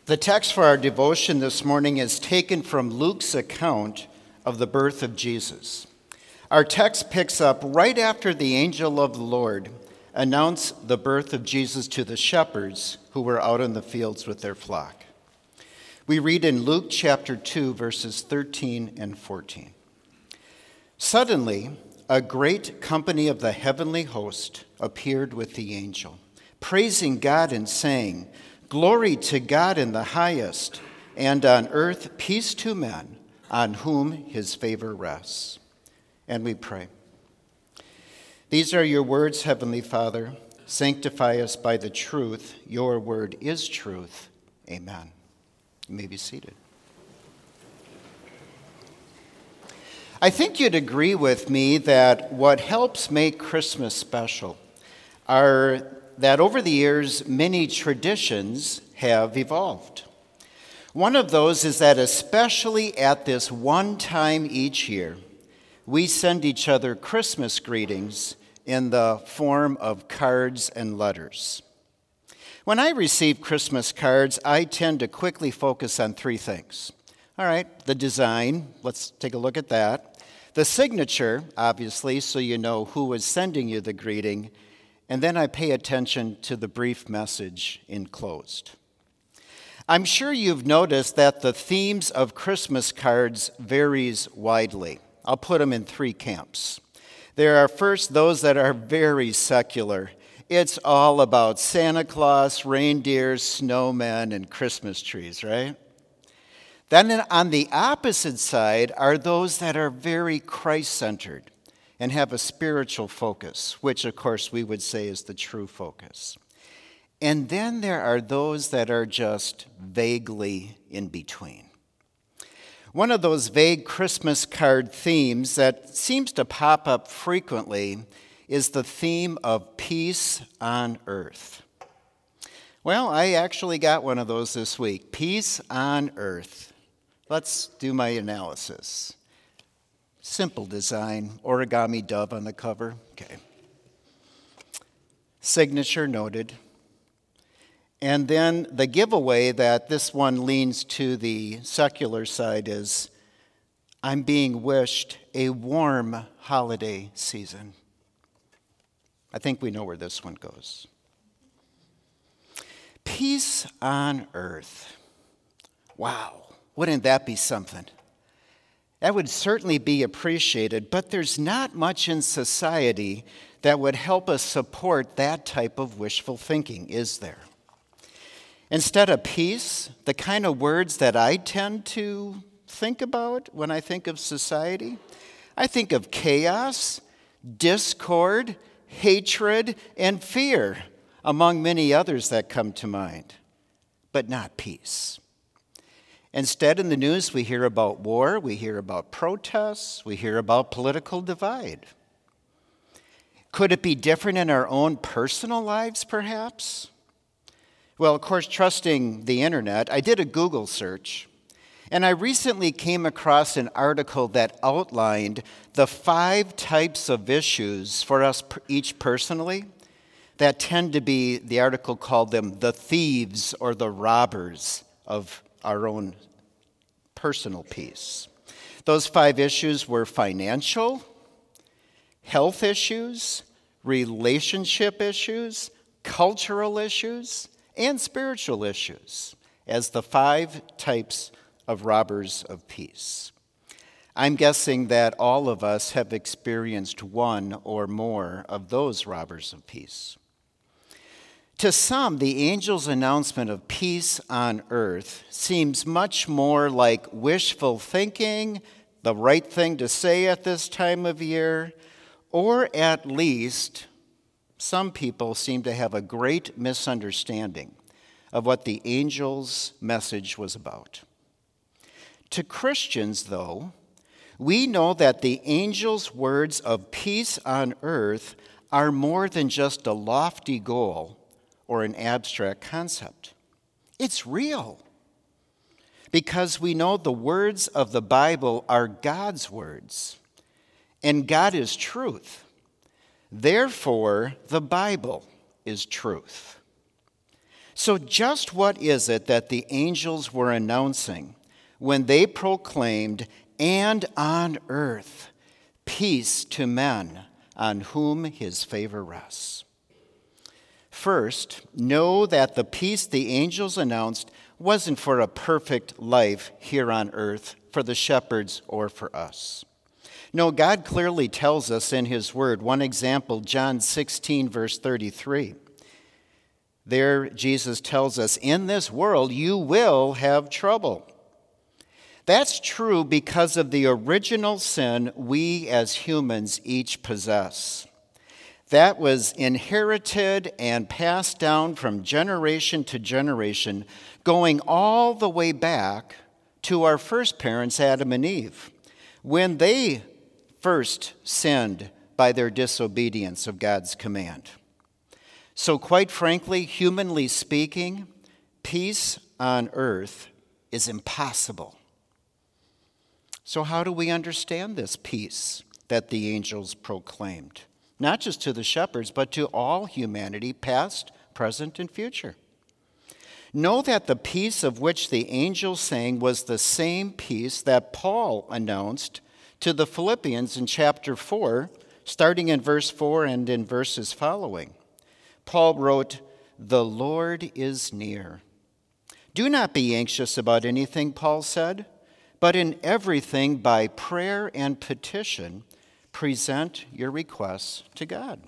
The text for our devotion this morning is taken from Luke's account of the birth of Jesus. Our text picks up right after the angel of the Lord announced the birth of Jesus to the shepherds who were out in the fields with their flock. We read in Luke chapter 2, verses 13 and 14. Suddenly, a great company of the heavenly host appeared with the angel, praising God and saying, "Glory to God in the highest, and on earth peace to men, on whom his favor rests." And we pray. These are your words, Heavenly Father. Sanctify us by the truth. Your word is truth. Amen. You may be seated. I think you'd agree with me that what helps make Christmas special are that over the years, many traditions have evolved. One of those is that especially at this one time each year, we send each other Christmas greetings in the form of cards and letters. When I receive Christmas cards, I tend to quickly focus on three things. All right, the design, let's take a look at that. The signature, obviously, so you know who is sending you the greeting. And then I pay attention to the brief message enclosed. I'm sure you've noticed that the themes of Christmas cards varies widely. I'll put them in three camps. There are first those that are very secular. It's all about Santa Claus, reindeers, snowmen, and Christmas trees, right? Then on the opposite side are those that are very Christ-centered and have a spiritual focus, which of course we would say is the true focus. And then there are those that are just vaguely in between. One of those vague Christmas card themes that seems to pop up frequently is the theme of peace on earth. Well, I actually got one of those this week, peace on earth. Let's do my analysis. Simple design, origami dove on the cover. Okay. Signature noted. And then the giveaway that this one leans to the secular side is, I'm being wished a warm holiday season. I think we know where this one goes. Peace on earth. Wow, wouldn't that be something? That would certainly be appreciated, but there's not much in society that would help us support that type of wishful thinking, is there? Instead of peace, the kind of words that I tend to think about when I think of society, I think of chaos, discord, hatred, and fear, among many others that come to mind, but not peace. Instead, in the news, we hear about war, we hear about protests, we hear about political divide. Could it be different in our own personal lives, perhaps? Well, of course, trusting the internet, I did a Google search, and I recently came across an article that outlined the 5 types of issues for us each personally that tend to be, the article called them the thieves or the robbers of our own personal peace. Those 5 issues were financial, health issues, relationship issues, cultural issues, and spiritual issues as the 5 types of robbers of peace. I'm guessing that all of us have experienced one or more of those robbers of peace. To some, the angel's announcement of peace on earth seems much more like wishful thinking, the right thing to say at this time of year, or at least some people seem to have a great misunderstanding of what the angel's message was about. To Christians, though, we know that the angel's words of peace on earth are more than just a lofty goal or an abstract concept. It's real. Because we know the words of the Bible are God's words, and God is truth. Therefore, the Bible is truth. So just what is it that the angels were announcing when they proclaimed, "And on earth, peace to men on whom his favor rests"? First, know that the peace the angels announced wasn't for a perfect life here on earth for the shepherds or for us. No, God clearly tells us in his word. One example, John 16, verse 33. There, Jesus tells us, "In this world you will have trouble." That's true because of the original sin we as humans each possess. That was inherited and passed down from generation to generation, going all the way back to our first parents, Adam and Eve, when they first sinned by their disobedience of God's command. So quite frankly, humanly speaking, peace on earth is impossible. So how do we understand this peace that the angels proclaimed? Not just to the shepherds, but to all humanity, past, present, and future. Know that the peace of which the angels sang was the same peace that Paul announced to the Philippians in chapter 4, starting in verse 4 and in verses following. Paul wrote, "The Lord is near. Do not be anxious about anything," Paul said, "but in everything by prayer and petition, present your requests to God."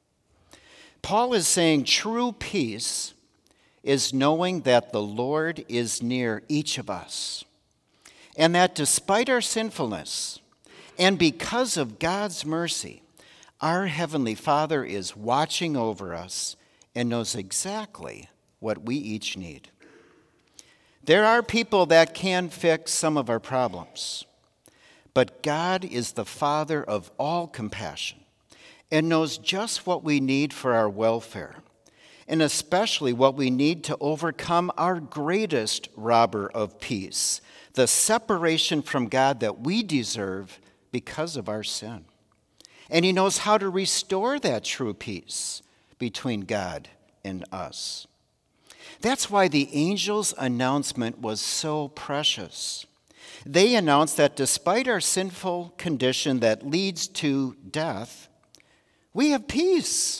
Paul is saying true peace is knowing that the Lord is near each of us, and that despite our sinfulness, and because of God's mercy, our Heavenly Father is watching over us and knows exactly what we each need. There are people that can fix some of our problems, but God is the Father of all compassion and knows just what we need for our welfare, and especially what we need to overcome our greatest robber of peace, the separation from God that we deserve because of our sin. And he knows how to restore that true peace between God and us. That's why the angels' announcement was so precious. They announced that despite our sinful condition that leads to death, we have peace.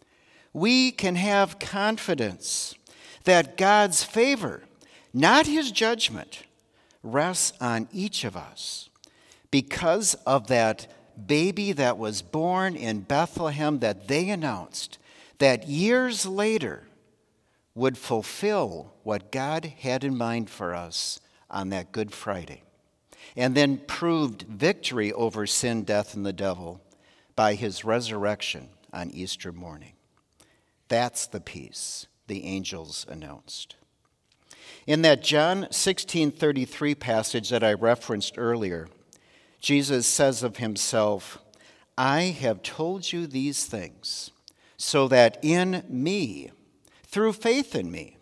We can have confidence that God's favor, not his judgment, rests on each of us because of that baby that was born in Bethlehem that they announced that years later would fulfill what God had in mind for us on that Good Friday, and then proved victory over sin, death, and the devil by his resurrection on Easter morning. That's the peace the angels announced. In that John 16:33 passage that I referenced earlier, Jesus says of himself, "I have told you these things so that in me, through faith in me,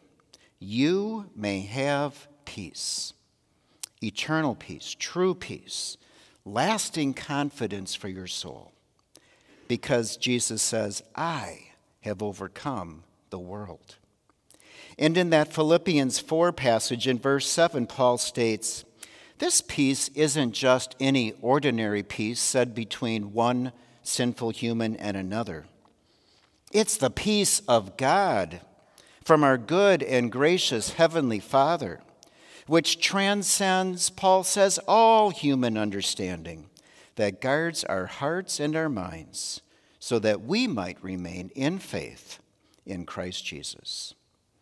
you may have peace." Eternal peace, true peace, lasting confidence for your soul. Because Jesus says, "I have overcome the world." And in that Philippians 4 passage in verse 7, Paul states, "This peace isn't just any ordinary peace said between one sinful human and another. It's the peace of God from our good and gracious Heavenly Father, which transcends," Paul says, "all human understanding, that guards our hearts and our minds, so that we might remain in faith in Christ Jesus."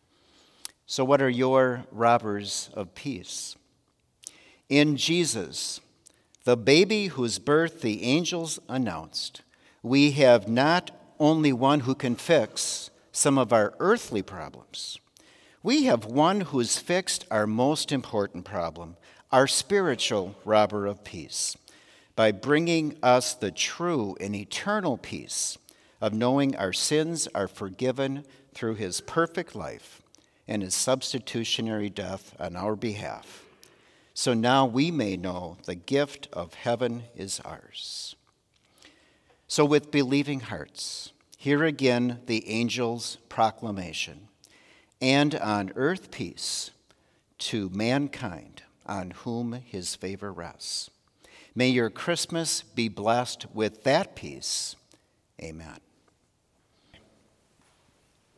So what are your robbers of peace? In Jesus, the baby whose birth the angels announced, we have not only one who can fix some of our earthly problems, we have one who's fixed our most important problem, our spiritual robber of peace, by bringing us the true and eternal peace of knowing our sins are forgiven through his perfect life and his substitutionary death on our behalf. So now we may know the gift of heaven is ours. So with believing hearts, hear again the angel's proclamation. and on earth peace to mankind on whom his favor rests. May your Christmas be blessed with that peace. Amen.